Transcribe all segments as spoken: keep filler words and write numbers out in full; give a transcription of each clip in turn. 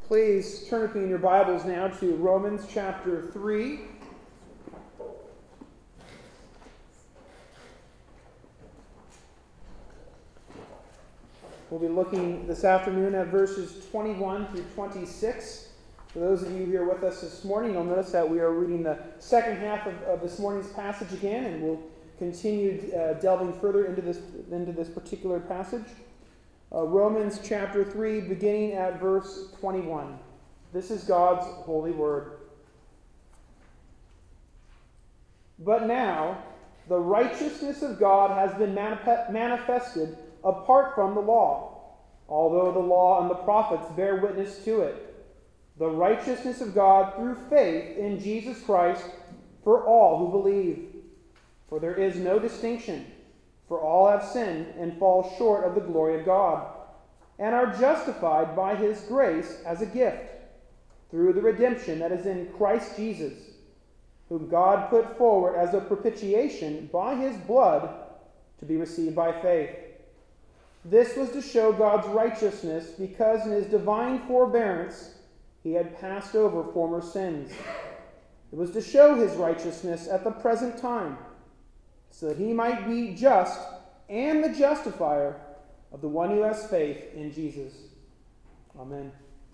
Please turn with me in your Bibles now to Romans chapter three. We'll be looking this afternoon at verses twenty-one through twenty-six. For those of you here with us this morning, you'll notice that we are reading the second half of, of this morning's passage again, and we'll continue uh, delving further into this, into this particular passage. Uh, Romans chapter three, beginning at verse twenty-one. This is God's holy word. But now, the righteousness of God has been manif- manifested apart from the law, although the law and the prophets bear witness to it. The righteousness of God through faith in Jesus Christ for all who believe. For there is no distinction, for all have sinned and fall short of the glory of God, and are justified by his grace as a gift, through the redemption that is in Christ Jesus, whom God put forward as a propitiation by his blood to be received by faith. This was to show God's righteousness, because in his divine forbearance he had passed over former sins. It was to show his righteousness at the present time, so that he might be just and the justifier of the one who has faith in Jesus. Amen.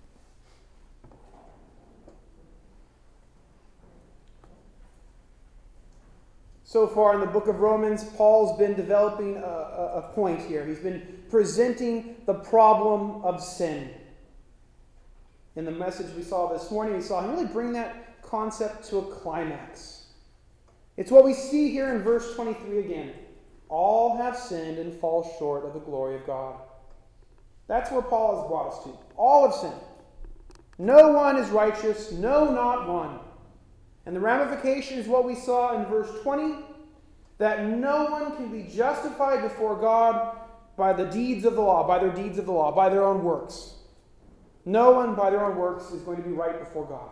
So far in the book of Romans, Paul's been developing a, a, a point here. He's been presenting the problem of sin. In the message we saw this morning, we saw him really bring that concept to a climax. It's what we see here in verse twenty-three again. All have sinned and fall short of the glory of God. That's where Paul has brought us to. All have sinned. No one is righteous, no, not one. And the ramification is what we saw in verse twenty, that no one can be justified before God by the deeds of the law, by their deeds of the law, by their own works. No one by their own works is going to be right before God.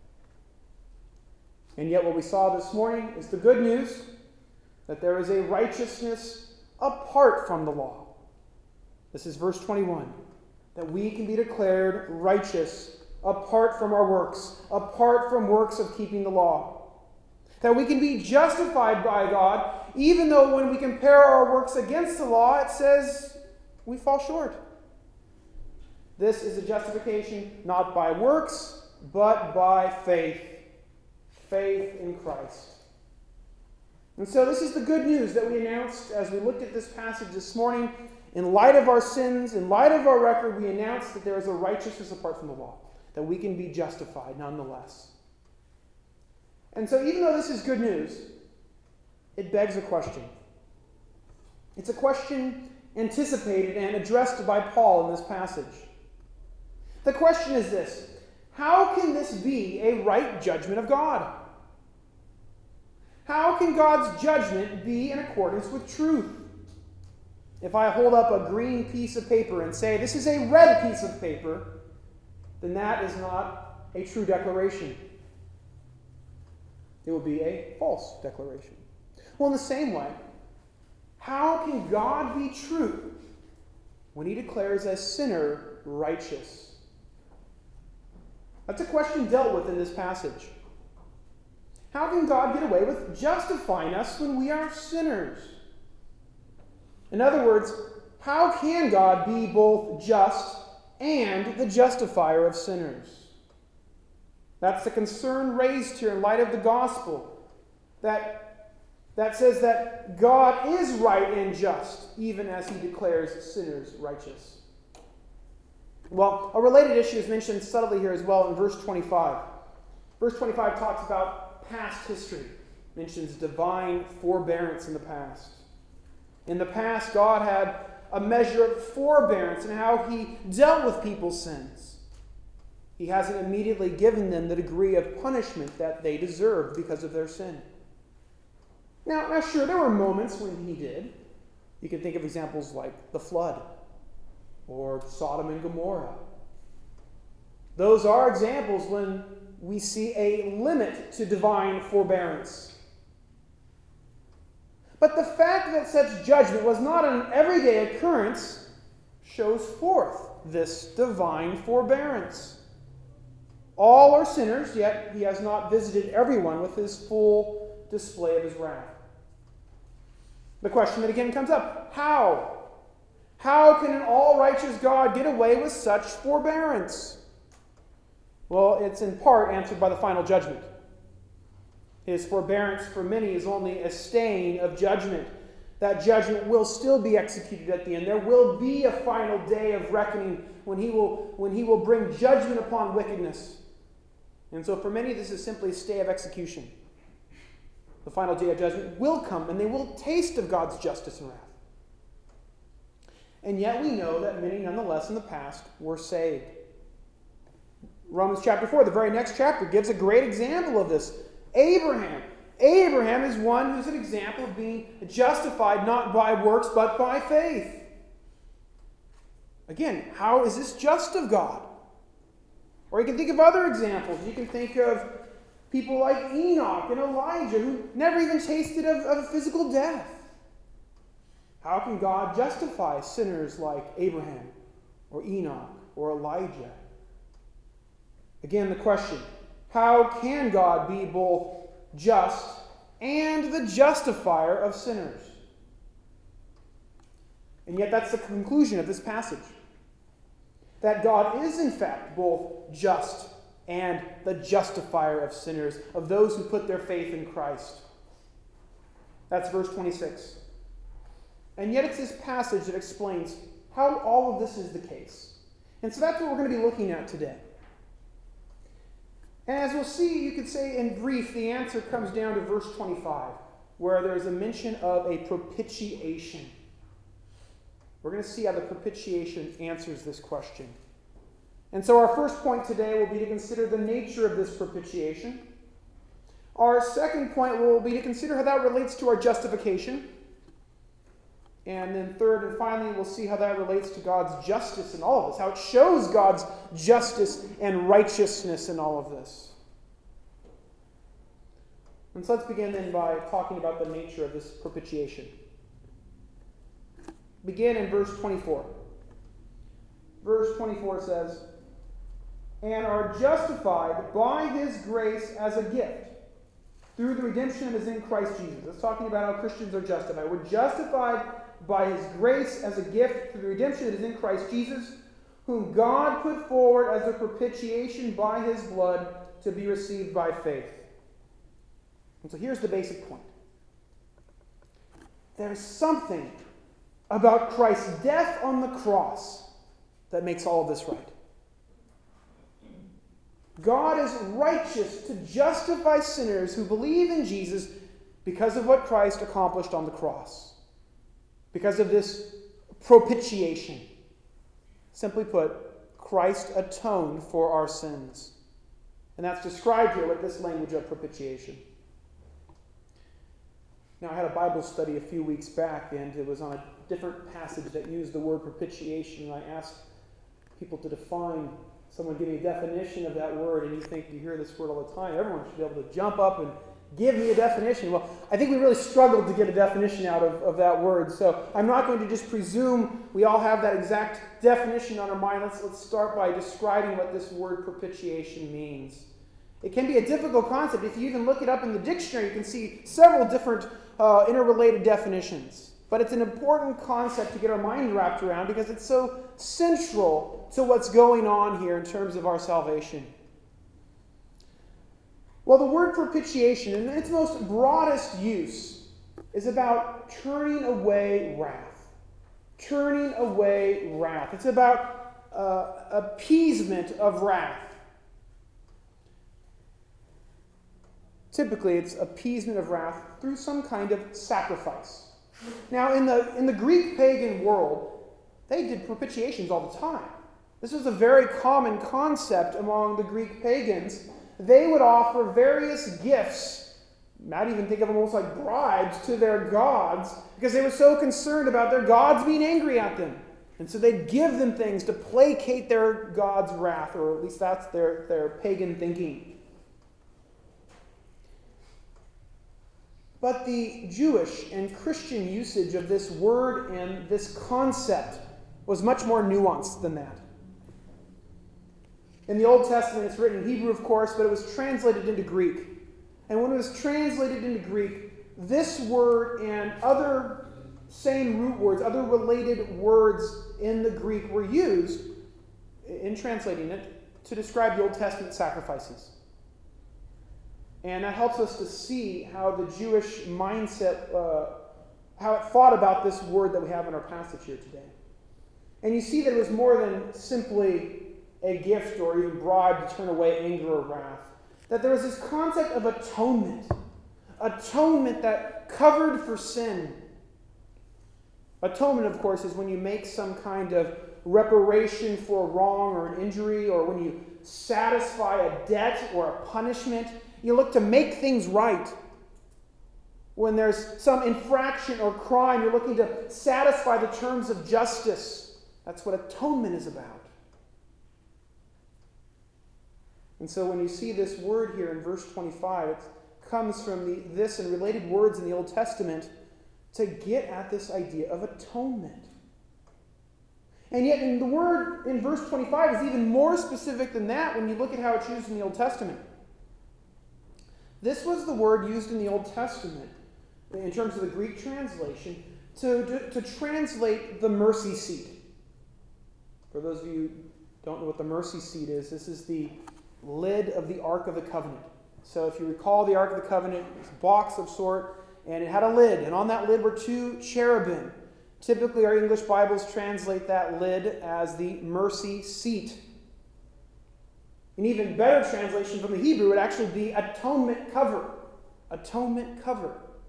And yet what we saw this morning is the good news, that there is a righteousness apart from the law. This is verse twenty-one, that we can be declared righteous apart from our works, apart from works of keeping the law. That we can be justified by God, even though when we compare our works against the law, it says we fall short. This is a justification not by works, but by faith. Faith in Christ. And so this is the good news that we announced as we looked at this passage this morning. In light of our sins, in light of our record, we announced that there is a righteousness apart from the law, that we can be justified nonetheless. And so even though this is good news, it begs a question. It's a question anticipated and addressed by Paul in this passage. The question is this: how can this be a right judgment of God? How can God's judgment be in accordance with truth? If I hold up a green piece of paper and say, this is a red piece of paper, then that is not a true declaration. It will be a false declaration. Well, in the same way, how can God be true when he declares a sinner righteous? That's a question dealt with in this passage. How can God get away with justifying us when we are sinners? In other words, how can God be both just and the justifier of sinners? That's the concern raised here in light of the gospel, that, that says that God is right and just, even as he declares sinners righteous. Well, a related issue is mentioned subtly here as well in verse twenty-five. Verse twenty-five talks about past history, mentions divine forbearance in the past. In the past, God had a measure of forbearance in how he dealt with people's sins. He hasn't immediately given them the degree of punishment that they deserved because of their sin. Now, now, sure, there were moments when he did. You can think of examples like the flood or Sodom and Gomorrah. Those are examples when we see a limit to divine forbearance. But the fact that such judgment was not an everyday occurrence shows forth this divine forbearance. All are sinners, yet he has not visited everyone with his full display of his wrath. The question that again comes up, how? How can an all-righteous God get away with such forbearance? Well, it's in part answered by the final judgment. His forbearance for many is only a stain of judgment. That judgment will still be executed at the end. There will be a final day of reckoning when he will, when he will bring judgment upon wickedness. And so for many, this is simply a stay of execution. The final day of judgment will come, and they will taste of God's justice and wrath. And yet we know that many, nonetheless, in the past were saved. Romans chapter four, the very next chapter, gives a great example of this. Abraham. Abraham is one who's an example of being justified not by works, but by faith. Again, how is this just of God? Or you can think of other examples. You can think of people like Enoch and Elijah who never even tasted of, of physical death. How can God justify sinners like Abraham or Enoch or Elijah? Again, the question, how can God be both just and the justifier of sinners? And yet that's the conclusion of this passage. That God is in fact both just and the justifier of sinners, of those who put their faith in Christ. That's verse twenty-six. And yet it's this passage that explains how all of this is the case. And so that's what we're going to be looking at today. And as we'll see, you could say in brief, the answer comes down to verse twenty-five, where there's a mention of a propitiation. We're going to see how the propitiation answers this question. And so our first point today will be to consider the nature of this propitiation. Our second point will be to consider how that relates to our justification. And then third and finally, we'll see how that relates to God's justice in all of this, how it shows God's justice and righteousness in all of this. And so let's begin then by talking about the nature of this propitiation. Begin in verse twenty-four. Verse twenty-four says, "And are justified by his grace as a gift through the redemption that is in Christ Jesus." That's talking about how Christians are justified. We're justified by his grace as a gift through the redemption that is in Christ Jesus, whom God put forward as a propitiation by his blood to be received by faith. And so here's the basic point. There's something about Christ's death on the cross that makes all of this right. God is righteous to justify sinners who believe in Jesus because of what Christ accomplished on the cross. Because of this propitiation. Simply put, Christ atoned for our sins. And that's described here with this language of propitiation. Now, I had a Bible study a few weeks back, and it was on a different passage that used the word propitiation, and I asked people to define, someone give me a definition of that word, and you think you hear this word all the time. Everyone should be able to jump up and give me a definition. Well, I think we really struggled to get a definition out of, of that word, so I'm not going to just presume we all have that exact definition on our mind. Let's, let's start by describing what this word propitiation means. It can be a difficult concept. If you even look it up in the dictionary, you can see several different uh, interrelated definitions. But it's an important concept to get our mind wrapped around because it's so central to what's going on here in terms of our salvation. Well, the word propitiation, in its most broadest use, is about turning away wrath. Turning away wrath. It's about uh, appeasement of wrath. Typically, it's appeasement of wrath through some kind of sacrifice. Now, in the, in the Greek pagan world, they did propitiations all the time. This was a very common concept among the Greek pagans. They would offer various gifts, might even think of them almost like bribes, to their gods because they were so concerned about their gods being angry at them. And so they'd give them things to placate their god's wrath, or at least that's their, their pagan thinking. But the Jewish and Christian usage of this word and this concept was much more nuanced than that. In the Old Testament, it's written in Hebrew, of course, but it was translated into Greek. And when it was translated into Greek, this word and other same root words, other related words in the Greek were used in translating it to describe the Old Testament sacrifices. And that helps us to see how the Jewish mindset, uh, how it thought about this word that we have in our passage here today. And you see that it was more than simply a gift or even bribe to turn away anger or wrath. That there was this concept of atonement. Atonement that covered for sin. Atonement, of course, is when you make some kind of reparation for a wrong or an injury, or when you satisfy a debt or a punishment. You look to make things right. When there's some infraction or crime, you're looking to satisfy the terms of justice. That's what atonement is about. And so when you see this word here in verse twenty-five, it comes from the, this and related words in the Old Testament to get at this idea of atonement. And yet in the word in verse twenty-five is even more specific than that when you look at how it's used in the Old Testament. This was the word used in the Old Testament, in terms of the Greek translation, to, to, to translate the mercy seat. For those of you who don't know what the mercy seat is, this is the lid of the Ark of the Covenant. So if you recall, the Ark of the Covenant was a box of sort, and it had a lid, and on that lid were two cherubim. Typically, our English Bibles translate that lid as the mercy seat. An even better translation from the Hebrew would actually be atonement cover. Atonement cover.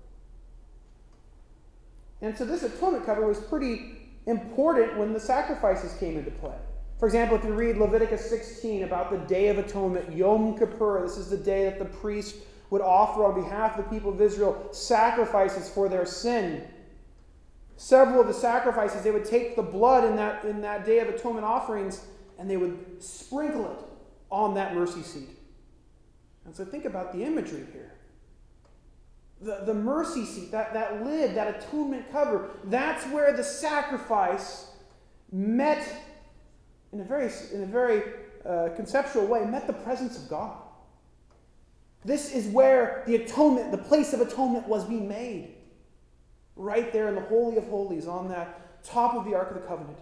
And so this atonement cover was pretty important when the sacrifices came into play. For example, if you read Leviticus sixteen about the Day of Atonement, Yom Kippur, this is the day that the priest would offer on behalf of the people of Israel sacrifices for their sin. Several of the sacrifices, they would take the blood in that, in that Day of Atonement offerings and they would sprinkle it on that mercy seat. And so think about the imagery here. The, the mercy seat, that, that lid, that atonement cover, that's where the sacrifice met in a very, in a very uh, conceptual way, met the presence of God. This is where the atonement, the place of atonement was being made. Right there in the Holy of Holies on that top of the Ark of the Covenant.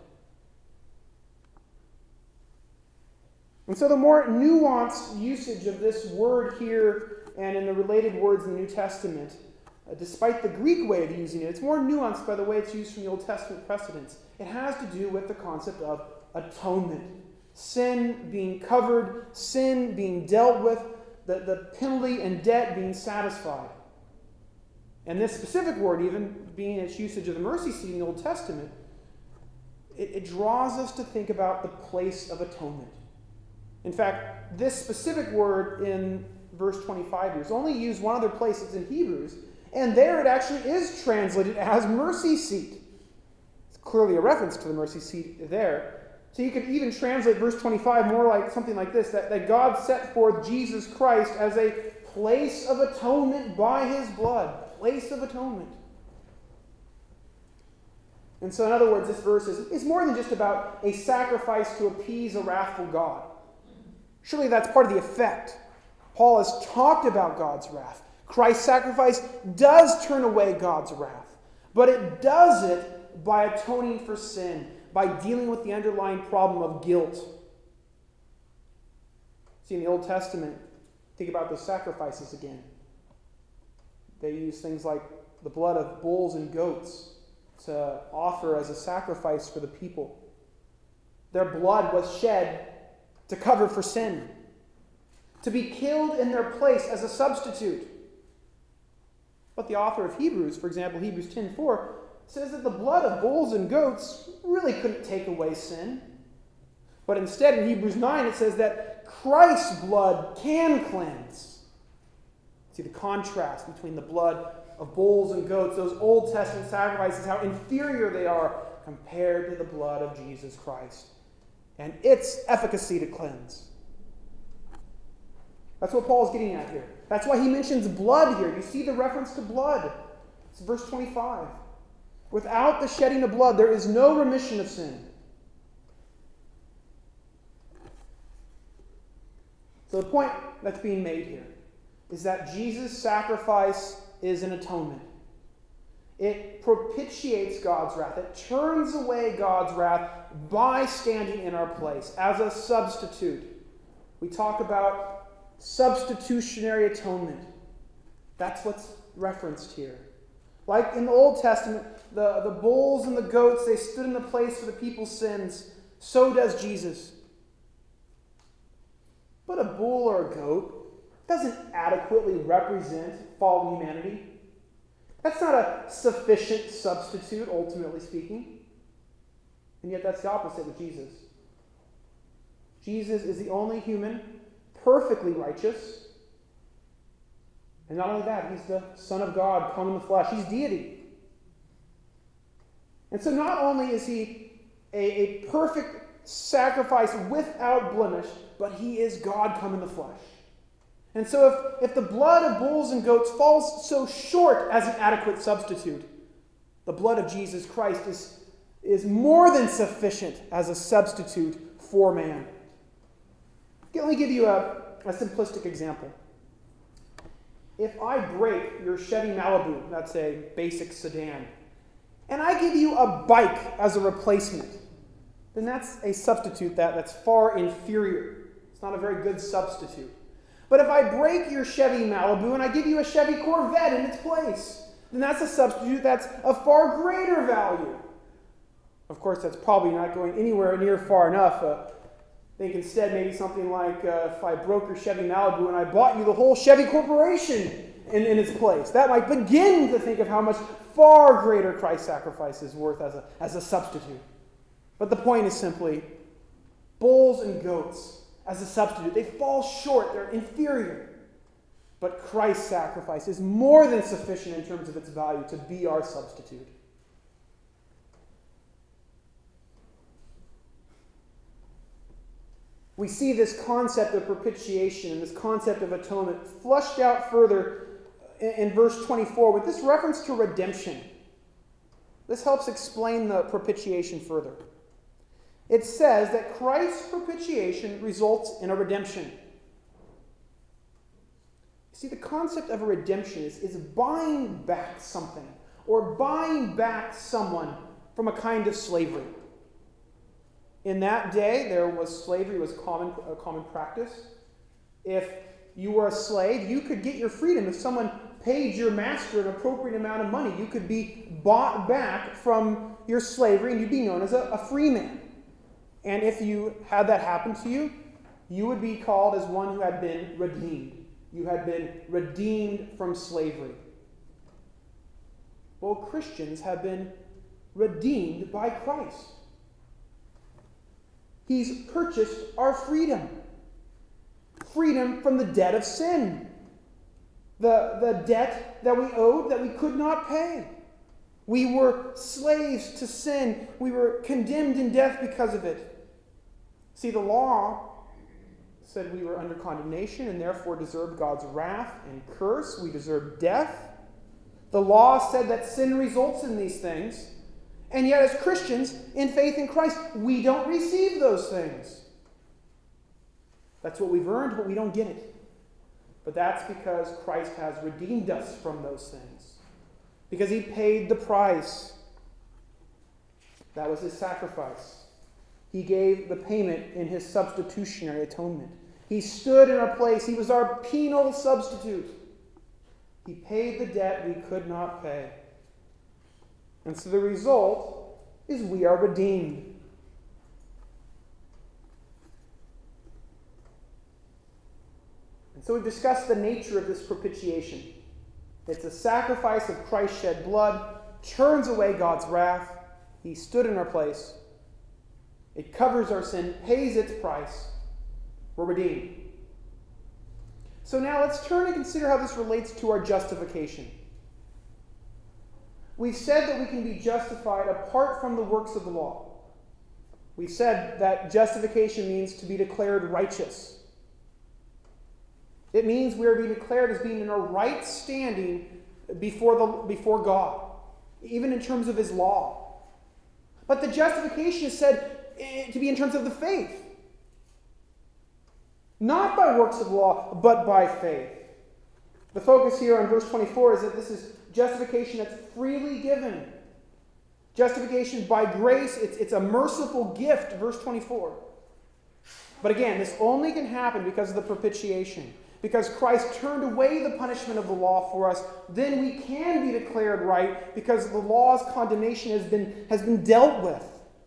And so the more nuanced usage of this word here and in the related words in the New Testament, uh, despite the Greek way of using it, it's more nuanced by the way it's used from the Old Testament precedents. It has to do with the concept of atonement. Sin being covered, sin being dealt with, the, the penalty and debt being satisfied. And this specific word, even being its usage of the mercy seat in the Old Testament, it, it draws us to think about the place of atonement. In fact, this specific word in verse twenty-five is only used one other place. It's in Hebrews. And there it actually is translated as mercy seat. It's clearly a reference to the mercy seat there. So you could even translate verse twenty-five more like something like this, that, that God set forth Jesus Christ as a place of atonement by his blood. Place of atonement. And so in other words, this verse is, is more than just about a sacrifice to appease a wrathful God. Surely that's part of the effect. Paul has talked about God's wrath. Christ's sacrifice does turn away God's wrath. But it does it by atoning for sin, by dealing with the underlying problem of guilt. See, in the Old Testament, think about those sacrifices again. They use things like the blood of bulls and goats to offer as a sacrifice for the people. Their blood was shed to cover for sin, to be killed in their place as a substitute. But the author of Hebrews, for example, Hebrews ten four, says that the blood of bulls and goats really couldn't take away sin. But instead, in Hebrews nine, it says that Christ's blood can cleanse. See the contrast between the blood of bulls and goats, those Old Testament sacrifices, how inferior they are compared to the blood of Jesus Christ and its efficacy to cleanse. That's what Paul's getting at here. That's why he mentions blood here. You see the reference to blood. It's verse twenty-five. Without the shedding of blood, there is no remission of sin. So the point that's being made here is that Jesus' sacrifice is an atonement. It propitiates God's wrath. It turns away God's wrath by standing in our place as a substitute. We talk about substitutionary atonement. That's what's referenced here. Like in the Old Testament, the, the bulls and the goats, they stood in the place for the people's sins. So does Jesus. But a bull or a goat doesn't adequately represent fallen humanity. That's not a sufficient substitute, ultimately speaking. And yet that's the opposite with Jesus. Jesus is the only human perfectly righteous. And not only that, he's the Son of God come in the flesh. He's deity. And so not only is he a, a perfect sacrifice without blemish, but he is God come in the flesh. And so if, if the blood of bulls and goats falls so short as an adequate substitute, the blood of Jesus Christ is, is more than sufficient as a substitute for man. Let me give you a, a simplistic example. If I break your Chevy Malibu, that's a basic sedan, and I give you a bike as a replacement, then that's a substitute that, that's far inferior. It's not a very good substitute. But if I break your Chevy Malibu and I give you a Chevy Corvette in its place, then that's a substitute that's of far greater value. Of course, that's probably not going anywhere near far enough. Uh, think instead maybe something like uh, if I broke your Chevy Malibu and I bought you the whole Chevy Corporation in, in its place. That might begin to think of how much far greater Christ's sacrifice is worth as a, as a substitute. But the point is simply, bulls and goats as a substitute, they fall short, they're inferior. But Christ's sacrifice is more than sufficient in terms of its value to be our substitute. We see this concept of propitiation and this concept of atonement flushed out further in, in verse twenty-four with this reference to redemption. This helps explain the propitiation further. It says that Christ's propitiation results in a redemption. See, the concept of a redemption is, is buying back something or buying back someone from a kind of slavery. In that day, there was slavery was common a common practice. If you were a slave, you could get your freedom. If someone paid your master an appropriate amount of money, you could be bought back from your slavery and you'd be known as a, a free man. And if you had that happen to you, you would be called as one who had been redeemed. You had been redeemed from slavery. Well, Christians have been redeemed by Christ. He's purchased our freedom. Freedom from the debt of sin. The, the debt that we owed that we could not pay. We were slaves to sin. We were condemned in death because of it. See, the law said we were under condemnation and therefore deserved God's wrath and curse. We deserved death. The law said that sin results in these things. And yet as Christians, in faith in Christ, we don't receive those things. That's what we've earned, but we don't get it. But that's because Christ has redeemed us from those things. Because he paid the price. That was his sacrifice. He gave the payment in his substitutionary atonement. He stood in our place. He was our penal substitute. He paid the debt we could not pay. And so the result is we are redeemed. And so we've discussed the nature of this propitiation. It's a sacrifice of Christ's shed blood, turns away God's wrath. He stood in our place. It covers our sin, pays its price. We're redeemed. So now let's turn and consider how this relates to our justification. We've said that we can be justified apart from the works of the law. We've said that justification means to be declared righteous. It means we are being declared as being in a right standing before, the, before God, even in terms of his law. But the justification is said to be in terms of the faith. Not by works of law, but by faith. The focus here on verse twenty-four is that this is justification that's freely given. Justification by grace, it's, it's a merciful gift, verse twenty-four. But again, this only can happen because of the propitiation. Because Christ turned away the punishment of the law for us, then we can be declared right because the law's condemnation has been, has been dealt with.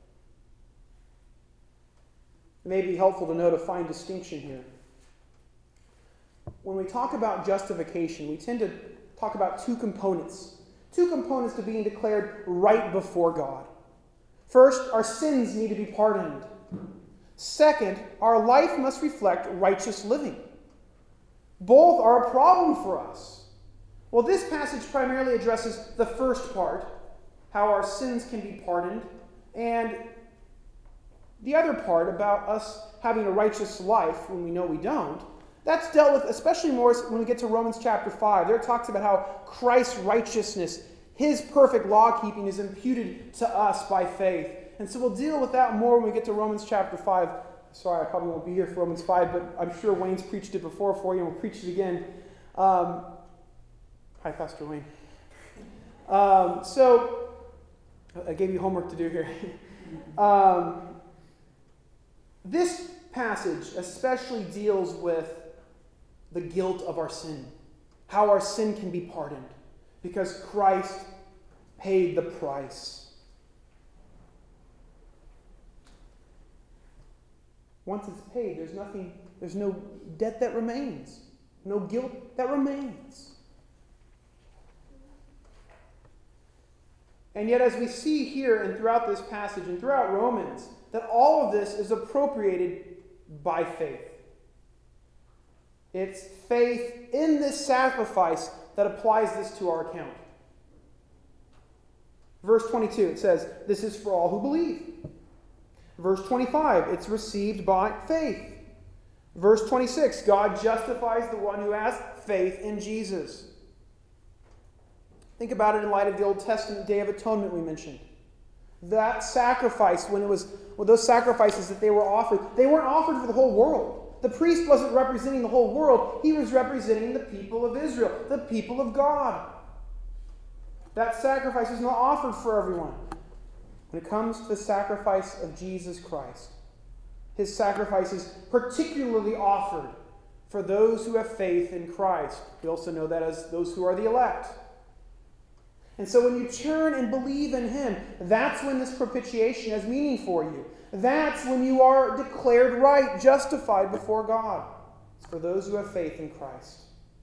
It may be helpful to note a fine distinction here. When we talk about justification, we tend to talk about two components. Two components to being declared right before God. First, our sins need to be pardoned. Second, our life must reflect righteous living. Both are a problem for us. Well, this passage primarily addresses the first part, how our sins can be pardoned, and the other part about us having a righteous life when we know we don't. That's dealt with especially more when we get to Romans chapter five. There it talks about how Christ's righteousness, his perfect law-keeping, is imputed to us by faith. And so we'll deal with that more when we get to Romans chapter five. Sorry, I probably won't be here for Romans five, but I'm sure Wayne's preached it before for you, and we'll preach it again. Um, hi, Pastor Wayne. Um, so, I gave you homework to do here. um, this passage especially deals with the guilt of our sin, how our sin can be pardoned, because Christ paid the price. Once it's paid, there's nothing, there's no debt that remains, no guilt that remains. And yet, as we see here and throughout this passage and throughout Romans, that all of this is appropriated by faith. It's faith in this sacrifice that applies this to our account. Verse twenty-two, it says, "This is for all who believe." Verse twenty-five, it's received by faith. Verse twenty-six, God justifies the one who has faith in Jesus. Think about it in light of the Old Testament Day of Atonement we mentioned. That sacrifice, when it was, well, those sacrifices that they were offered, they weren't offered for the whole world. The priest wasn't representing the whole world. He was representing the people of Israel, the people of God. That sacrifice is not offered for everyone. When it comes to the sacrifice of Jesus Christ, his sacrifice is particularly offered for those who have faith in Christ. We also know that as those who are the elect. And so when you turn and believe in him, that's when this propitiation has meaning for you. That's when you are declared right, justified before God. It's for those who have faith in Christ.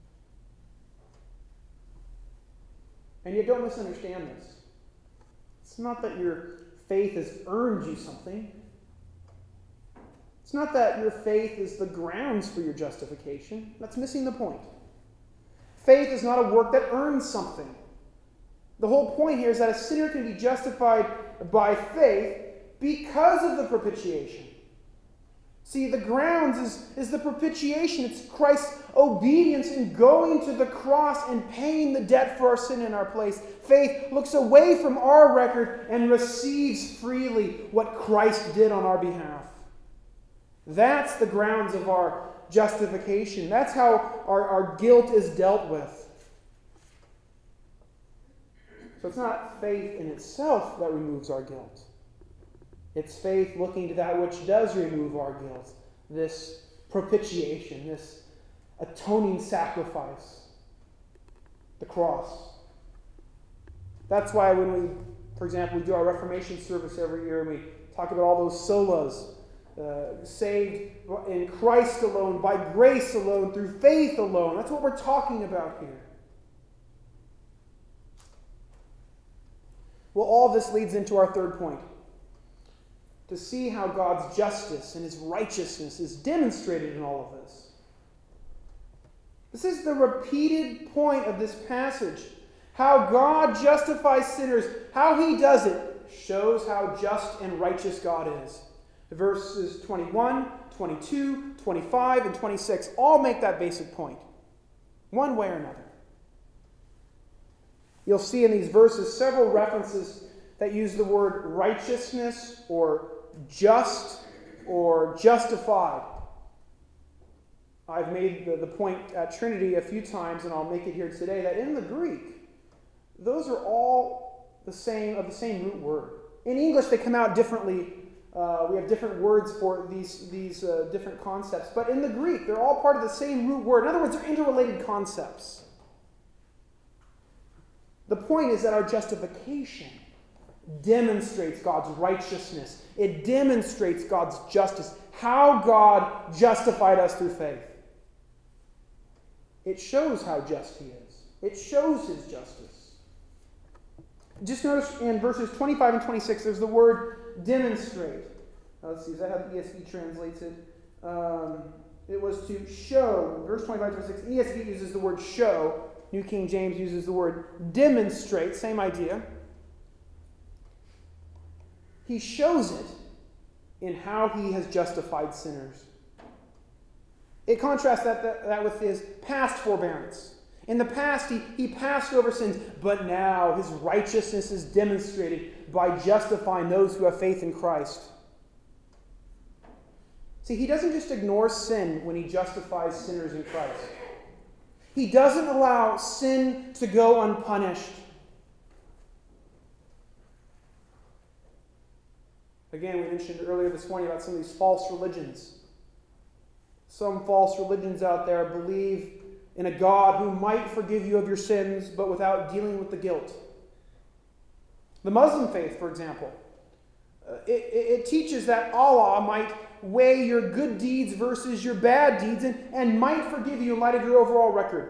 And yet don't misunderstand this. It's not that your faith has earned you something. It's not that your faith is the grounds for your justification. That's missing the point. Faith is not a work that earns something. The whole point here is that a sinner can be justified by faith because of the propitiation. See, the grounds is, is the propitiation. It's Christ's obedience in going to the cross and paying the debt for our sin in our place. Faith looks away from our record and receives freely what Christ did on our behalf. That's the grounds of our justification. That's how our, our guilt is dealt with. So it's not faith in itself that removes our guilt. It's faith looking to that which does remove our guilt. This propitiation, this atoning sacrifice, the cross. That's why when we, for example, we do our Reformation service every year and we talk about all those solas, uh, saved in Christ alone, by grace alone, through faith alone. That's what we're talking about here. Well, all this leads into our third point. To see how God's justice and his righteousness is demonstrated in all of this. This is the repeated point of this passage. How God justifies sinners, how he does it, shows how just and righteous God is. The verses twenty-one, twenty-two, twenty-five, and twenty-six all make that basic point, one way or another. You'll see in these verses several references that use the word righteousness or just or justified. I've made the, the point at Trinity a few times, and I'll make it here today, that in the Greek, those are all the same, of the same root word. In English, they come out differently. Uh, we have different words for these, these uh, different concepts. But in the Greek, they're all part of the same root word. In other words, they're interrelated concepts. The point is that our justification demonstrates God's righteousness. It demonstrates God's justice. How God justified us through faith. It shows how just he is. It shows his justice. Just notice in verses twenty-five and twenty-six, there's the word demonstrate. Uh, let's see, is that how the E S V translates it? Um, it was to show. Verse twenty-five and twenty-six, E S V uses the word show. New King James uses the word demonstrate. Same idea. He shows it in how he has justified sinners. It contrasts that, that, that with his past forbearance. In the past, he, he passed over sins, but now his righteousness is demonstrated by justifying those who have faith in Christ. See, he doesn't just ignore sin when he justifies sinners in Christ. He doesn't allow sin to go unpunished. Again, we mentioned earlier this morning about some of these false religions. Some false religions out there believe in a God who might forgive you of your sins, but without dealing with the guilt. The Muslim faith, for example, uh, it, it teaches that Allah might weigh your good deeds versus your bad deeds and, and might forgive you in light of your overall record.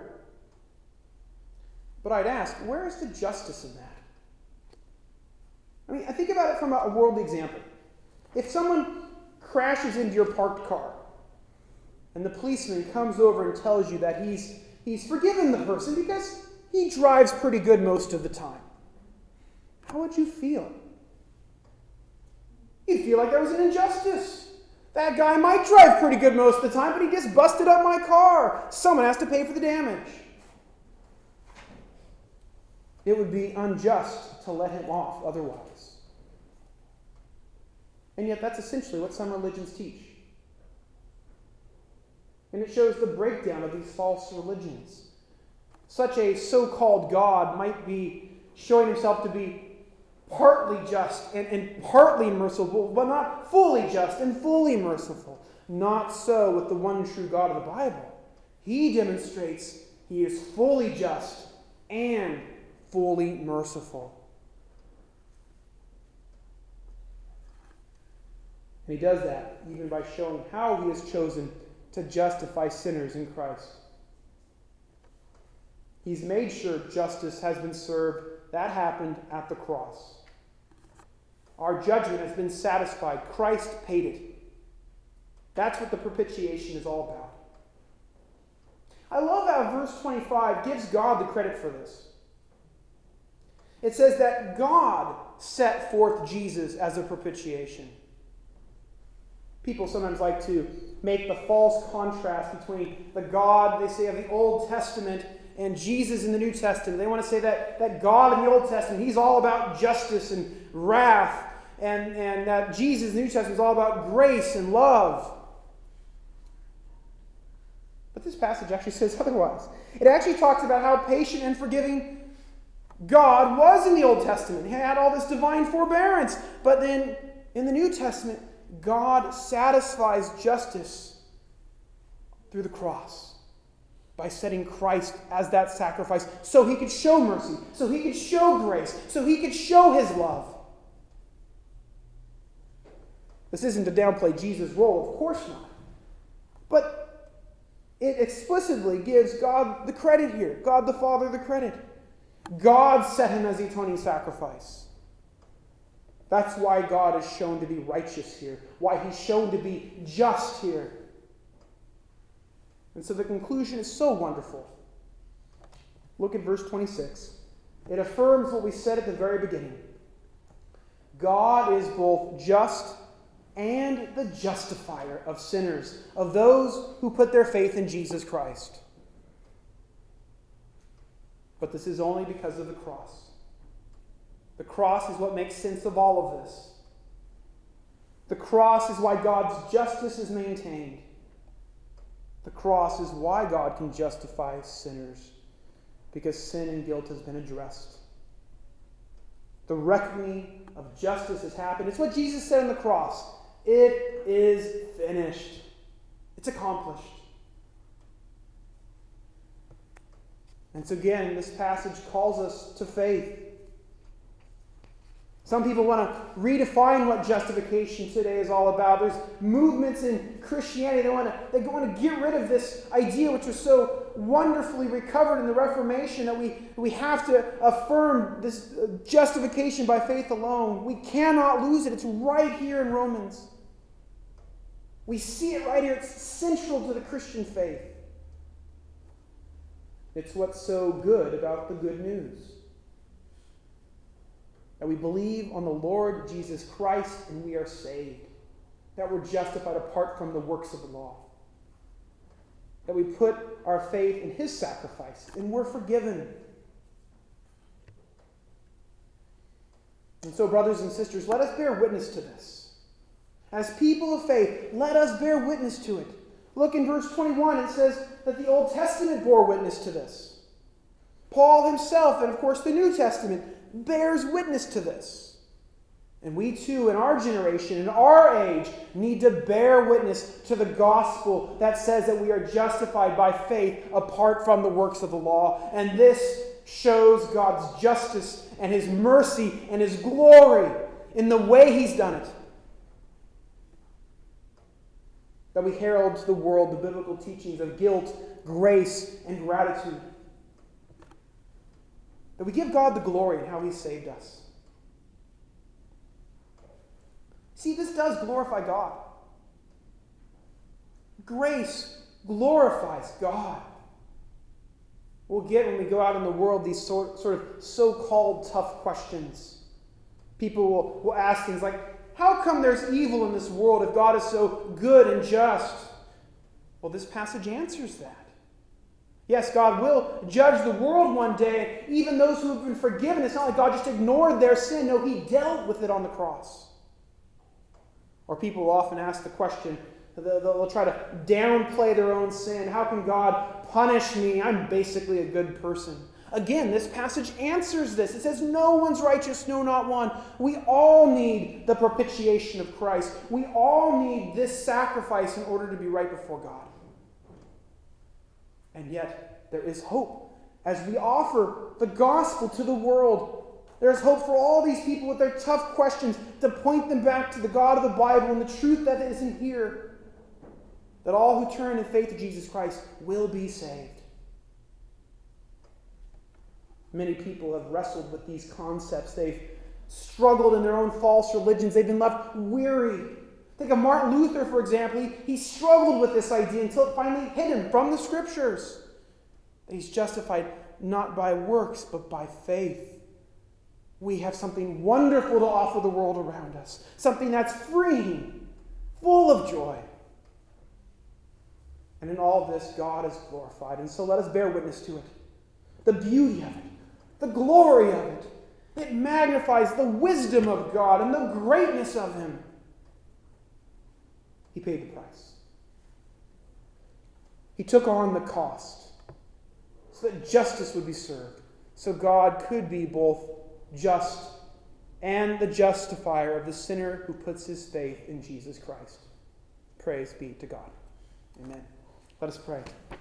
But I'd ask, where is the justice in that? I mean, I think about it from a, a worldly example. If someone crashes into your parked car, and the policeman comes over and tells you that he's, he's forgiven the person because he drives pretty good most of the time, how would you feel? You'd feel like there was an injustice. That guy might drive pretty good most of the time, but he just busted up my car. Someone has to pay for the damage. It would be unjust to let him off otherwise. And yet that's essentially what some religions teach. And it shows the breakdown of these false religions. Such a so-called God might be showing himself to be partly just and, and partly merciful, but not fully just and fully merciful. Not so with the one true God of the Bible. He demonstrates he is fully just and fully merciful. And he does that even by showing how he has chosen to justify sinners in Christ. He's made sure justice has been served. That happened at the cross. Our judgment has been satisfied. Christ paid it. That's what the propitiation is all about. I love how verse twenty-five gives God the credit for this. It says that God set forth Jesus as a propitiation. People sometimes like to make the false contrast between the God, they say, of the Old Testament and Jesus in the New Testament. They want to say that, that God in the Old Testament, he's all about justice and wrath, and, and that Jesus in the New Testament is all about grace and love. But this passage actually says otherwise. It actually talks about how patient and forgiving God was in the Old Testament. He had all this divine forbearance. But then in the New Testament, God satisfies justice through the cross by setting Christ as that sacrifice so he could show mercy, so he could show grace, so he could show his love. This isn't to downplay Jesus' role, of course not. But it explicitly gives God the credit here, God the Father the credit. God set him as the atoning sacrifice. That's why God is shown to be righteous here, why he's shown to be just here. And so the conclusion is so wonderful. Look at verse twenty-six. It affirms what we said at the very beginning. God is both just and the justifier of sinners, of those who put their faith in Jesus Christ. But this is only because of the cross. The cross is what makes sense of all of this. The cross is why God's justice is maintained. The cross is why God can justify sinners, because sin and guilt has been addressed. The reckoning of justice has happened. It's what Jesus said on the cross. It is finished. It's accomplished. And so again, this passage calls us to faith. Some people want to redefine what justification today is all about. There's movements in Christianity that want to, they want to get rid of this idea which was so wonderfully recovered in the Reformation, that we, we have to affirm this justification by faith alone. We cannot lose it. It's right here in Romans. We see it right here. It's central to the Christian faith. It's what's so good about the good news. That we believe on the Lord Jesus Christ and we are saved. That we're justified apart from the works of the law. That we put our faith in his sacrifice and we're forgiven. And so, brothers and sisters, let us bear witness to this. As people of faith, let us bear witness to it. Look in verse twenty-one, it says that the Old Testament bore witness to this. Paul himself, and of course the New Testament, bears witness to this. And we too, in our generation, in our age, need to bear witness to the gospel that says that we are justified by faith apart from the works of the law. And this shows God's justice and his mercy and his glory in the way he's done it. That we herald to the world the biblical teachings of guilt, grace, and gratitude. That we give God the glory in how he saved us. See, this does glorify God. Grace glorifies God. We'll get, when we go out in the world, these sort, sort of so-called tough questions. People will, will ask things like, how come there's evil in this world if God is so good and just? Well, this passage answers that. Yes, God will judge the world one day, even those who have been forgiven. It's not like God just ignored their sin. No, he dealt with it on the cross. Or people will often ask the question, they'll try to downplay their own sin. How can God punish me? I'm basically a good person. Again, this passage answers this. It says, no one's righteous, no, not one. We all need the propitiation of Christ. We all need this sacrifice in order to be right before God. And yet, there is hope as we offer the gospel to the world. There's hope for all these people with their tough questions to point them back to the God of the Bible and the truth that is in here. That all who turn in faith to Jesus Christ will be saved. Many people have wrestled with these concepts. They've struggled in their own false religions. They've been left weary. Think of Martin Luther, for example. He, he struggled with this idea until it finally hit him from the Scriptures. That he's justified not by works, but by faith. We have something wonderful to offer the world around us. Something that's freeing, full of joy. And in all this, God is glorified. And so let us bear witness to it. The beauty of it. The glory of it. It magnifies the wisdom of God and the greatness of him. He paid the price. He took on the cost so that justice would be served. So God could be both just and the justifier of the sinner who puts his faith in Jesus Christ. Praise be to God. Amen. Let us pray.